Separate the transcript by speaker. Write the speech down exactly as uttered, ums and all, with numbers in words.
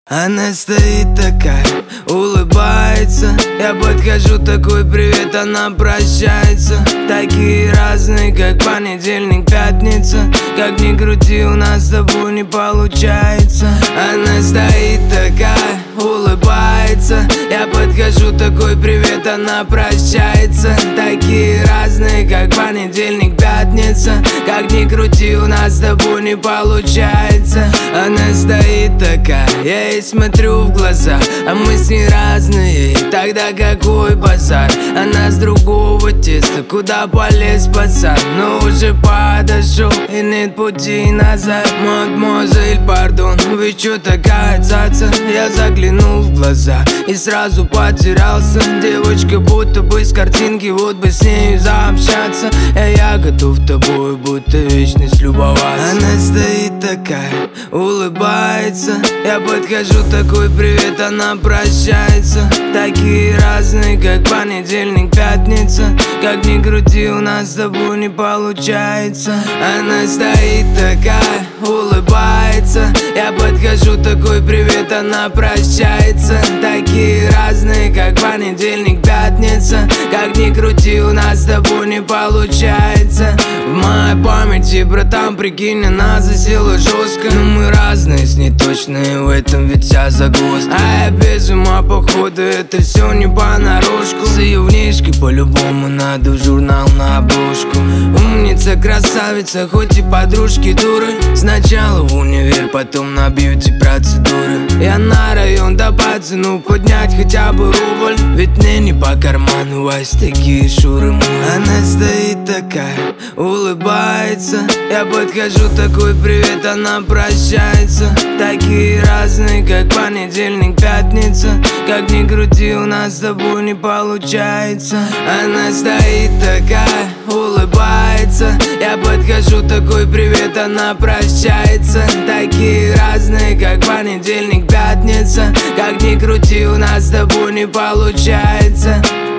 Speaker 1: Она стоит такая, улыбается. Я подхожу, такой привет, она прощается. Такие разные, как понедельник, пятница. Как ни крути, у нас с тобой не получается. Она стоит такая, улыбается. Я подхожу, такой привет, она прощается. Такие разные, как понедельник, пятница. Как ни крути, у нас с тобой не получается. Она стоит такая, я ей смотрю в глаза, а мы с ней разные, тогда какой базар? Она с другого теста, куда полез пацан? Но уже подошел и нет пути назад. Мадемуазель, пардон, вы чё такая цаца? Я заглянул в глаза и сразу потерялся. Девочка будто бы с картинки, вот бы с нею заобщаться. И я готов тобой будто вечность любоваться. Она стоит такая, улыбается. Я подхожу, такой привет, она прощается. Такие разные, как понедельник, пятница. Как ни крути, у нас с тобой не получается. Она стоит такая, улыбается. Я подхожу, такой привет, она прощается. Такие разные, как понедельник, пятница. Как ни крути, у нас с тобой не получается. В моей памяти, братан, прикинь, она засела жестко. Но мы разные, с ней точно, в этом ведь вся загвоздка. А я без ума, походу, это все не понарошку. С ее внешкой по-любому надо в журнал на обложку. Умница, красавица, хоть и подружки дуры. Сначала в универ, потом на бьюти процедуры. Я на район до пацану поднять хотя бы рубль. Ведь мне не по карману, вась такие шуры-муры. Она стоит такая, улыбается. Я подхожу, такой привет, она прощается. Такие разные, как понедельник, пятница. Как ни крути, у нас с тобой не получается. Она стоит такая, улыбается. Я подхожу, такой привет, она прощается. Такие разные, как понедельник, пятница. Как ни крути, у нас с тобой не получается.